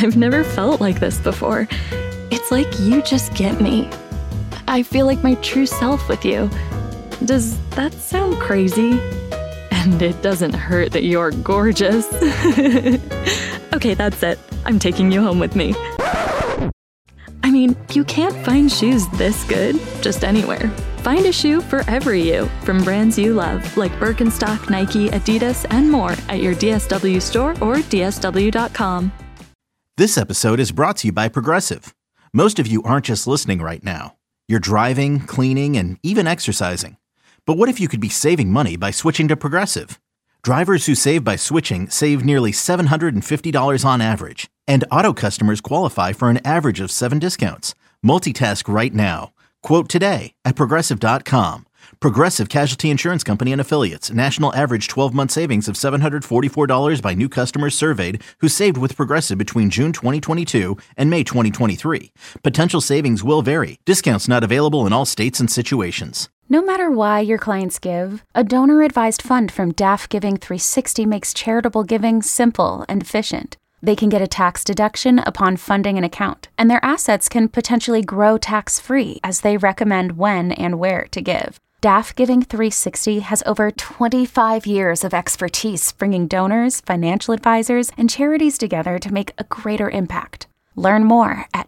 I've never felt like this before. It's like you just get me. I feel like my true self with you. Does that sound crazy? And it doesn't hurt that you're gorgeous. Okay, that's it. I'm taking you home with me. I mean, you can't find shoes this good just anywhere. Find a shoe for every you from brands you love, like Birkenstock, Nike, Adidas, and more at your DSW store or DSW.com. This episode is brought to you by Progressive. Most of you aren't just listening right now. You're driving, cleaning, and even exercising. But what if you could be saving money by switching to Progressive? Drivers who save by switching save nearly $750 on average. And auto customers qualify for an average of 7 discounts. Multitask right now. Quote today at Progressive.com. Progressive Casualty Insurance Company and Affiliates. National average 12-month savings of $744 by new customers surveyed who saved with Progressive between June 2022 and May 2023. Potential savings will vary. Discounts not available in all states and situations. No matter why your clients give, a donor-advised fund from DAF Giving 360 makes charitable giving simple and efficient. They can get a tax deduction upon funding an account, and their assets can potentially grow tax-free as they recommend when and where to give. DAF Giving 360 has over 25 years of expertise bringing donors, financial advisors, and charities together to make a greater impact. Learn more at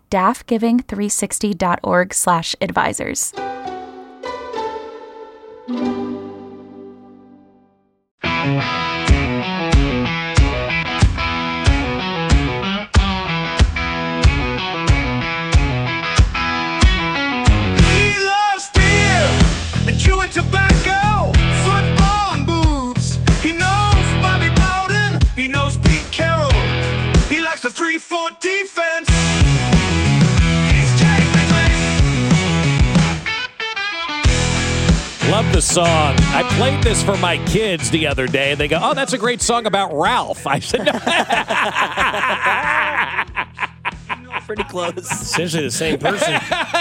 dafgiving360.org/advisors. Tobacco, football, and boobs. He knows Bobby Bowden. He knows Pete Carroll. He likes the 3-4 defense. He's Jay Binkley. Love the song. I played this for my kids the other day, and they go, "Oh, that's a great song about Ralph." I said, "No." Pretty close. Essentially the same person.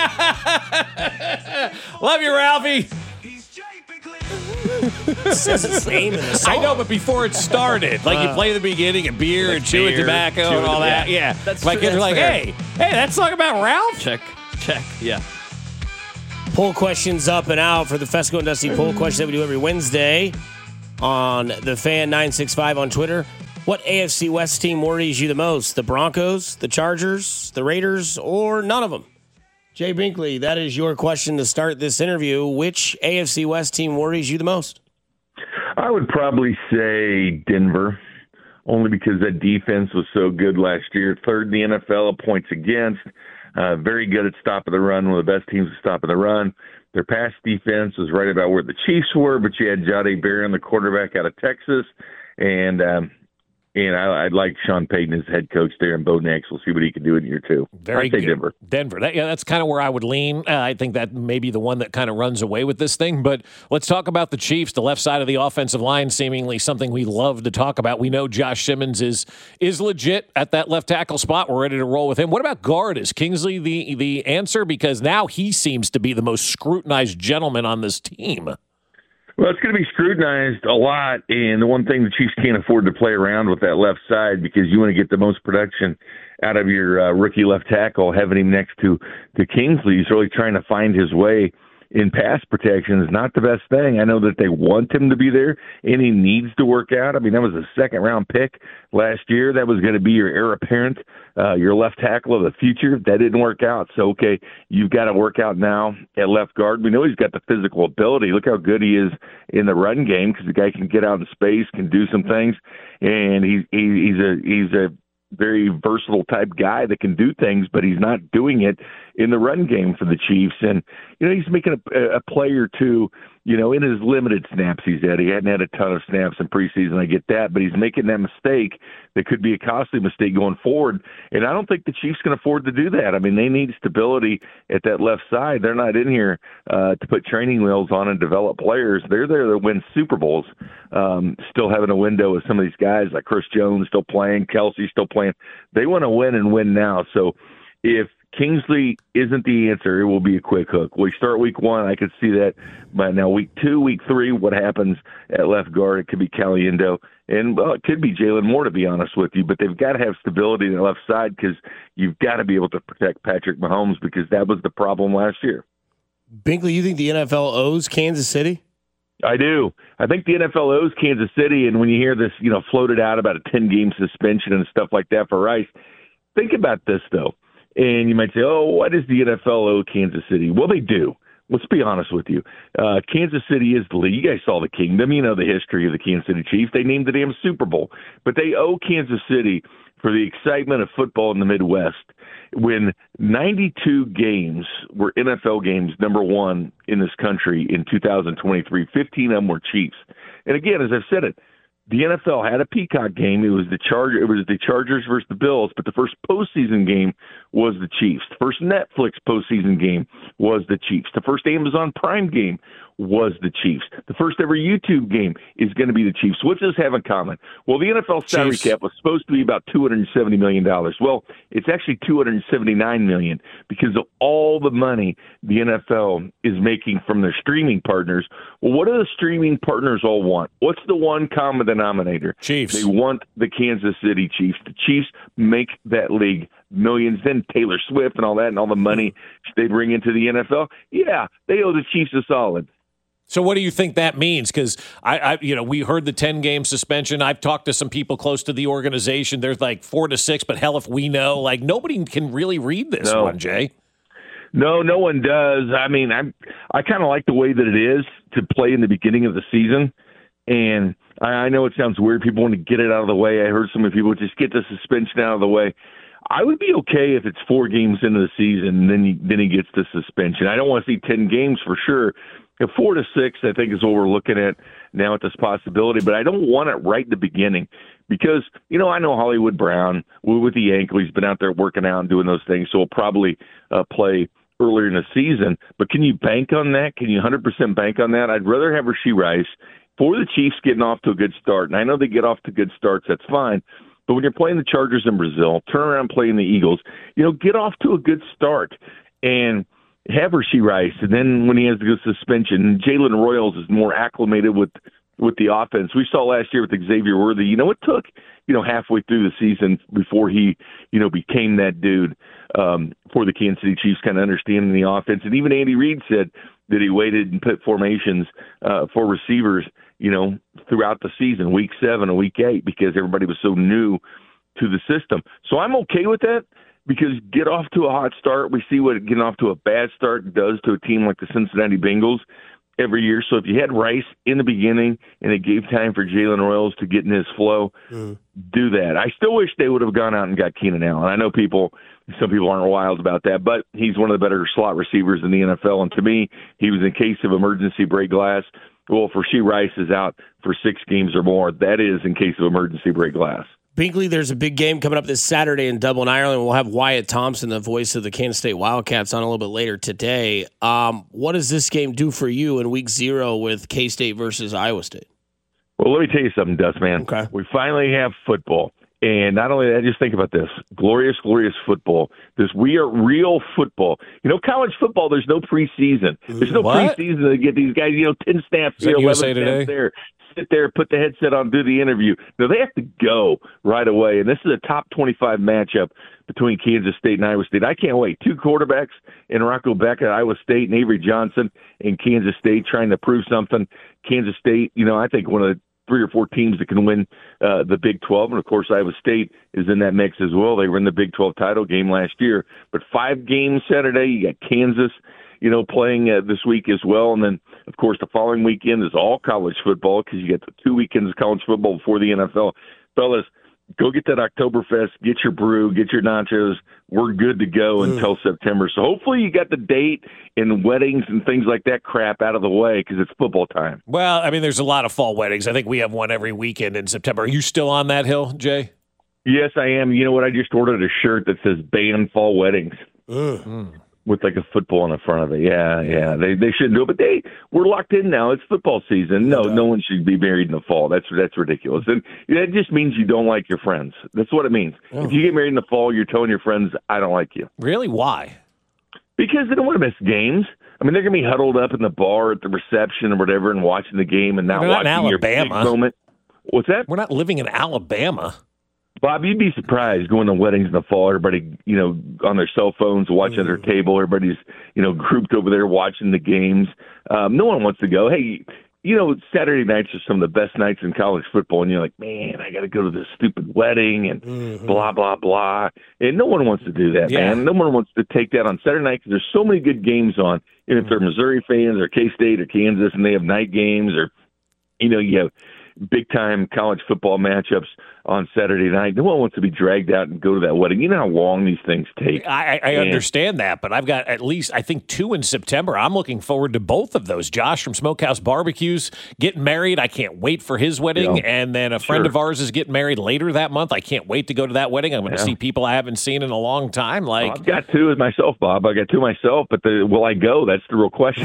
Love you, Ralphie. It says the same in the song. I know, but before it started, like you play the beginning and beer like and chewing tobacco and all that. Yeah. That's my true, kids are like, fair. hey, that song about Ralph? Check. Yeah. Poll questions up and out for the Fesco and Dusty poll question that we do every Wednesday on the Fan 965 on Twitter. What AFC West team worries you the most? The Broncos, the Chargers, the Raiders, or none of them? Jay Binkley, that is your question to start this interview. Which AFC West team worries you the most? I would probably say Denver, only because that defense was so good last year. Third in the NFL of points against. Very good at stopping the run, one of the best teams at stopping the run. Their pass defense was right about where the Chiefs were, but you had Jahdae Barron, the quarterback out of Texas, and I'd like Sean Payton as head coach there, and Bo Nix. We'll see what he can do in year 2. Very I'd say good. Denver. That's kind of where I would lean. I think that may be the one that kind of runs away with this thing. But let's talk about the Chiefs, the left side of the offensive line, seemingly something we love to talk about. We know Josh Simmons is legit at that left tackle spot. We're ready to roll with him. What about guard? Is Kingsley the answer? Because now he seems to be the most scrutinized gentleman on this team. Well, it's going to be scrutinized a lot, and the one thing the Chiefs can't afford to play around with that left side because you want to get the most production out of your rookie left tackle. Having him next to Kingsley, he's really trying to find his way in pass protection is not the best thing. I know that they want him to be there, and he needs to work out. I mean, that was a second-round pick last year. That was going to be your heir apparent, your left tackle of the future. That didn't work out. So, okay, you've got to work out now at left guard. We know he's got the physical ability. Look how good he is in the run game because the guy can get out in space, can do some things, and he's a very versatile type guy that can do things, but he's not doing it in the run game for the Chiefs. And, he's making a play or two, in his limited snaps he's had. He hadn't had a ton of snaps in preseason, I get that, but he's making that mistake that could be a costly mistake going forward. And I don't think the Chiefs can afford to do that. I mean, they need stability at that left side. They're not in here to put training wheels on and develop players. They're there to win Super Bowls. Still having a window with some of these guys like Chris Jones still playing, Kelsey still playing. They want to win and win now. So if Kingsley isn't the answer. It will be a quick hook. We start week 1, I could see that. But now week 2, week 3, what happens at left guard? It could be Caliendo. And, well, it could be Jalen Moore, to be honest with you. But they've got to have stability on the left side because you've got to be able to protect Patrick Mahomes because that was the problem last year. Binkley, you think the NFL owes Kansas City? I do. I think the NFL owes Kansas City, and when you hear this, floated out about a 10-game suspension and stuff like that for Rice, think about this, though. And you might say, oh, why does the NFL owe Kansas City? Well, they do. Let's be honest with you. Kansas City is the league. You guys saw the kingdom. You know the history of the Kansas City Chiefs. They named the damn Super Bowl. But they owe Kansas City for the excitement of football in the Midwest when 92 games were NFL games, number 1 in this country in 2023. 15 of them were Chiefs. And again, as I've said it, the NFL had a Peacock game. It was the Chargers versus the Bills, but the first postseason game was the Chiefs. The first Netflix postseason game was the Chiefs. The first Amazon Prime game was the Chiefs. The first ever YouTube game is going to be the Chiefs. What does this have in common? Well, the NFL salary cap was supposed to be about $270 million. Well, it's actually $279 million because of all the money the NFL is making from their streaming partners. Well, what do the streaming partners all want? What's the one common denominator? Chiefs. They want the Kansas City Chiefs. The Chiefs make that league millions. Then Taylor Swift and all that and all the money they bring into the NFL. Yeah, they owe the Chiefs a solid. So what do you think that means? Because we heard the 10-game suspension. I've talked to some people close to the organization. There's like 4 to 6, but hell, if we know, like nobody can really read this one, Jay. No one does. I mean, I kind of like the way that it is to play in the beginning of the season. And I know it sounds weird. People want to get it out of the way. I heard some of people just get the suspension out of the way. I would be okay if it's 4 games into the season and then he gets the suspension. I don't want to see 10 games for sure. 4 to 6, I think, is what we're looking at now at this possibility. But I don't want it right at the beginning because, I know Hollywood Brown with the Yankees, he's been out there working out and doing those things, so he'll probably play earlier in the season. But can you bank on that? Can you 100% bank on that? I'd rather have Rashee Rice for the Chiefs getting off to a good start. And I know they get off to good starts. That's fine. But when you're playing the Chargers in Brazil, turn around playing the Eagles, get off to a good start. And have Rashee Rice, and then when he has the suspension, Jalen Royals is more acclimated with the offense. We saw last year with Xavier Worthy. It took halfway through the season before he became that dude for the Kansas City Chiefs, kind of understanding the offense. And even Andy Reid said that he waited and put formations for receivers throughout the season, week 7 and week 8, because everybody was so new to the system. So I'm okay with that. Because get off to a hot start. We see what getting off to a bad start does to a team like the Cincinnati Bengals every year. So if you had Rice in the beginning and it gave time for Jalen Royals to get in his flow, do that. I still wish they would have gone out and got Keenan Allen. I know some people aren't wild about that, but he's one of the better slot receivers in the NFL. And to me, he was in case of emergency break glass. Well, if Rashee Rice is out for 6 games or more, that is in case of emergency break glass. Binkley, there's a big game coming up this Saturday in Dublin, Ireland. We'll have Wyatt Thompson, the voice of the Kansas State Wildcats, on a little bit later today. What does this game do for you in week 0 with K-State versus Iowa State? Well, let me tell you something, Dustman. Okay. We finally have football. And not only that, just think about this. Glorious, glorious football. We are real football. College football, there's no preseason. There's no preseason to get these guys, 10 snaps here, 11 snaps there. Sit there, put the headset on, do the interview. No, they have to go right away. And this is a top 25 matchup between Kansas State and Iowa State. I can't wait. 2 quarterbacks in Rocco Beck at Iowa State and Avery Johnson in Kansas State trying to prove something. Kansas State, I think one of the 3 or 4 teams that can win the Big 12. And, of course, Iowa State is in that mix as well. They were in the Big 12 title game last year. But 5 games Saturday. You got Kansas, playing this week as well. And then, of course, the following weekend is all college football because you get the 2 weekends of college football before the NFL. Fellas, go get that Oktoberfest, get your brew, get your nachos. We're good to go until September. So hopefully you got the date and weddings and things like that crap out of the way because it's football time. Well, I mean, there's a lot of fall weddings. I think we have one every weekend in September. Are you still on that hill, Jay? Yes, I am. You know what? I just ordered a shirt that says ban fall weddings. with like a football in the front of it. Yeah. They shouldn't do it, but we're locked in now. It's football season. No one should be married in the fall. That's ridiculous. And that just means you don't like your friends. That's what it means. Oh. If you get married in the fall, you're telling your friends, I don't like you. Really? Why? Because they don't want to miss games. I mean, they're going to be huddled up in the bar at the reception or whatever and watching the game and not watching your big moment. What's that? We're not living in Alabama. Bob, you'd be surprised going to weddings in the fall. Everybody, on their cell phones watching at their table. Everybody's, grouped over there watching the games. No one wants to go. Hey, Saturday nights are some of the best nights in college football, and you're like, man, I got to go to this stupid wedding and blah, blah, blah. And no one wants to do that, man. No one wants to take that on Saturday night because there's so many good games on. And if they're Missouri fans or K-State or Kansas and they have night games or, you have big-time college football matchups on Saturday night. No one wants to be dragged out and go to that wedding. You know how long these things take. I understand that, but I've got at least, I think, 2 in September. I'm looking forward to both of those. Josh from Smokehouse Barbecues getting married. I can't wait for his wedding. Yeah. And then a friend of ours is getting married later that month. I can't wait to go to that wedding. I'm going to see people I haven't seen in a long time. I've got 2 myself, Bob. I got 2 myself, but will I go? That's the real question.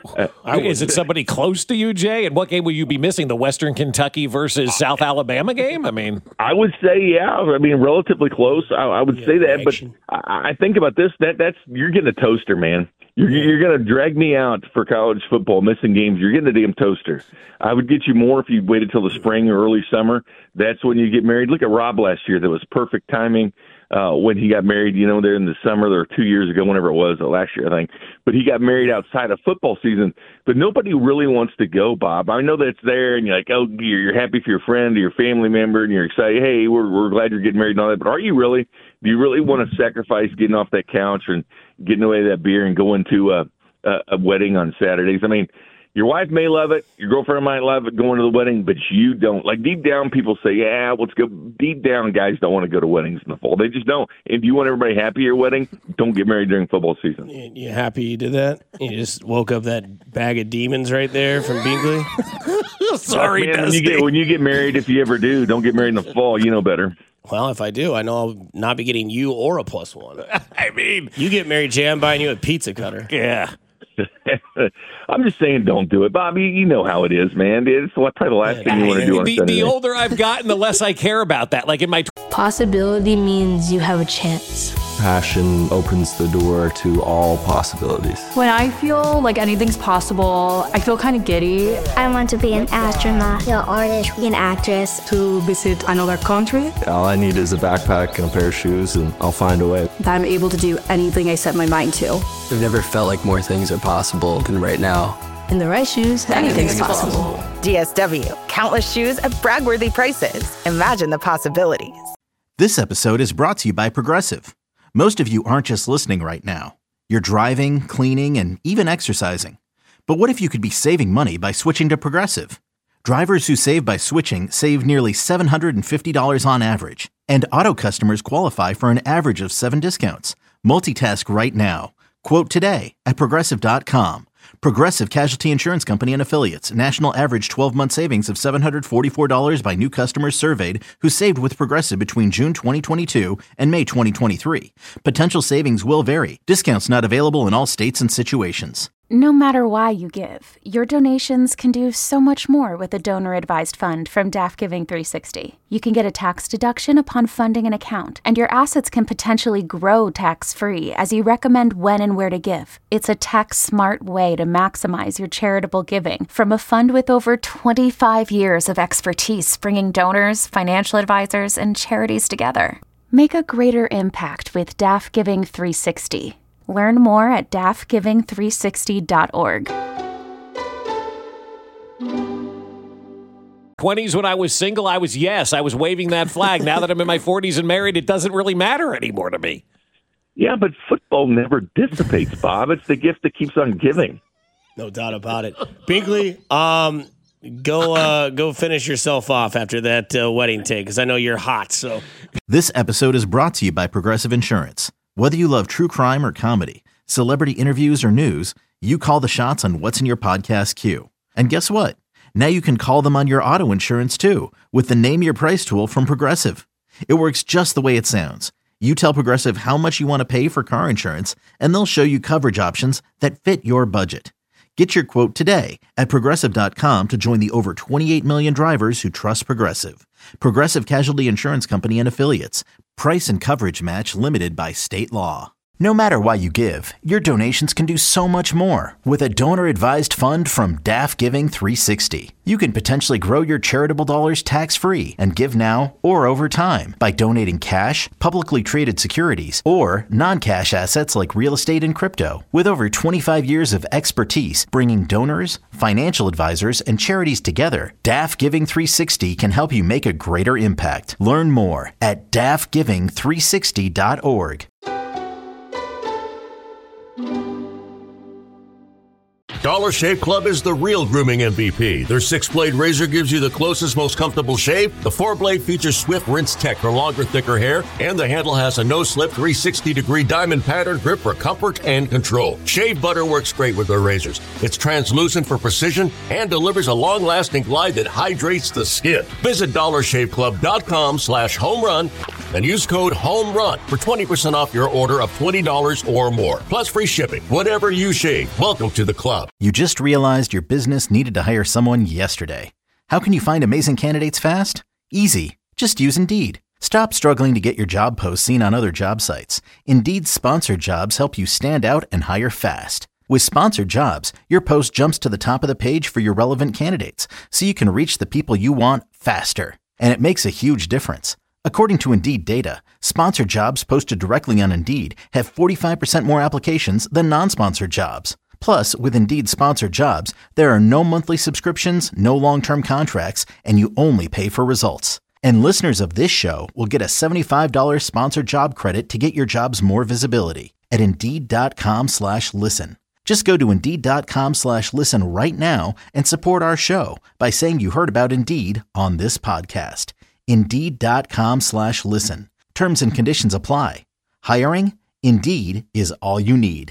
Is it somebody close to you, Jay? And what game will you be missing? The Western Kentucky versus South Alabama game? I mean, I would say, yeah. I mean, relatively close. I would say that, but I think about this. That's you're getting a toaster, man. You're going to drag me out for college football, missing games. You're getting a damn toaster. I would get you more if you waited till the spring or early summer. That's when you get married. Look at Rob last year. That was perfect timing when he got married, there in the summer, or 2 years ago, whenever it was, last year, I think. But he got married outside of football season. But nobody really wants to go, Bob. I know that it's there, and you're like, oh, you're happy for your friend or your family member, and you're excited. Hey, we're glad you're getting married and all that. But are you really? Do you really want to sacrifice getting off that couch and getting away that beer and going to a wedding on Saturdays? I mean, your wife may love it. Your girlfriend might love it going to the wedding, but you don't. Like, deep down, people say, yeah, let's go. Deep down, guys don't want to go to weddings in the fall. They just don't. If you want everybody happy at your wedding, don't get married during football season. You happy you did that? You just woke up that bag of demons right there from Binkley? Sorry, man, when you get married, if you ever do, don't get married in the fall. You know better. Well, if I do, I know I'll not be getting you or a +1. I mean, you get married, Jay, I'm buying you a pizza cutter. Yeah. I'm just saying don't do it, Bobby. You know how it is, man. It's probably the last thing you want to do on Sunday. The older I've gotten, the less I care about that. Like in my possibility means you have a chance. Passion opens the door to all possibilities. When I feel like anything's possible, I feel kind of giddy. I want to be an astronaut, an artist, an actress. To visit another country. All I need is a backpack and a pair of shoes, and I'll find a way. That I'm able to do anything I set my mind to. I've never felt like more things are possible than right now. In the right shoes, anything's possible. DSW, countless shoes at brag-worthy prices. Imagine the possibilities. This episode is brought to you by Progressive. Most of you aren't just listening right now. You're driving, cleaning, and even exercising. But what if you could be saving money by switching to Progressive? Drivers who save by switching save nearly $750 on average. And auto customers qualify for an average of 7 discounts. Multitask right now. Quote today at Progressive.com. Progressive Casualty Insurance Company and Affiliates. National average 12-month savings of $744 by new customers surveyed who saved with Progressive between June 2022 and May 2023. Potential savings will vary. Discounts not available in all states and situations. No matter why you give, your donations can do so much more with a donor-advised fund from DAF Giving 360. You can get a tax deduction upon funding an account, and your assets can potentially grow tax-free as you recommend when and where to give. It's a tax-smart way to maximize your charitable giving from a fund with over 25 years of expertise bringing donors, financial advisors, and charities together. Make a greater impact with DAF Giving 360. Learn more at dafgiving360.org. 20s when I was single, I was waving that flag. Now that I'm in my 40s and married, it doesn't really matter anymore to me. Yeah, but football never dissipates, Bob. It's the gift that keeps on giving. No doubt about it. Binkley, go finish yourself off after that wedding take, because I know you're hot. So this episode is brought to you by Progressive Insurance. Whether you love true crime or comedy, celebrity interviews or news, you call the shots on what's in your podcast queue. And guess what? Now you can call them on your auto insurance too with the Name Your Price tool from Progressive. It works just the way it sounds. You tell Progressive how much you want to pay for car insurance, and they'll show you coverage options that fit your budget. Get your quote today at Progressive.com to join the over 28 million drivers who trust Progressive. Progressive Casualty Insurance Company and Affiliates. Price and coverage match limited by state law. No matter why you give, your donations can do so much more with a donor-advised fund from DAF Giving 360. You can potentially grow your charitable dollars tax-free and give now or over time by donating cash, publicly traded securities, or non-cash assets like real estate and crypto. With over 25 years of expertise bringing donors, financial advisors, and charities together, DAF Giving 360 can help you make a greater impact. Learn more at dafgiving360.org. Dollar Shave Club is the real grooming MVP. Their 6-blade razor gives you the closest, most comfortable shave. The 4-blade features Swift Rinse Tech for longer, thicker hair, and the handle has a no-slip 360-degree diamond pattern grip for comfort and control. Shave butter works great with their razors. It's translucent for precision and delivers a long-lasting glide that hydrates the skin. Visit DollarShaveClub.com/homerun and use code HOMERUN for 20% off your order of $20 or more. Plus free shipping. Whatever you shave, welcome to the club. You just realized your business needed to hire someone yesterday. How can you find amazing candidates fast? Easy. Just use Indeed. Stop struggling to get your job posts seen on other job sites. Indeed's sponsored jobs help you stand out and hire fast. With sponsored jobs, your post jumps to the top of the page for your relevant candidates, so you can reach the people you want faster. And it makes a huge difference. According to Indeed data, sponsored jobs posted directly on Indeed have 45% more applications than non-sponsored jobs. Plus, with Indeed sponsored jobs, there are no monthly subscriptions, no long-term contracts, and you only pay for results. And listeners of this show will get a $75 sponsored job credit to get your jobs more visibility at Indeed.com/listen. Just go to Indeed.com/listen right now and support our show by saying you heard about Indeed on this podcast. Indeed.com/listen. Terms and conditions apply. Hiring? Indeed is all you need.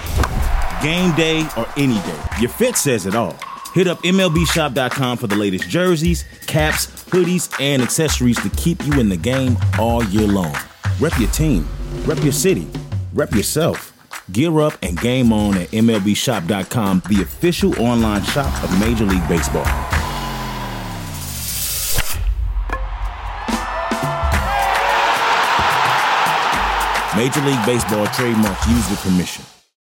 Game day or any day, your fit says it all. Hit up MLBshop.com for the latest jerseys, caps, hoodies, and accessories to keep you in the game all year long. Rep your team, rep your city, rep yourself. Gear up and game on at MLBshop.com, the official online shop of Major League Baseball. Major League Baseball trademarks used with permission.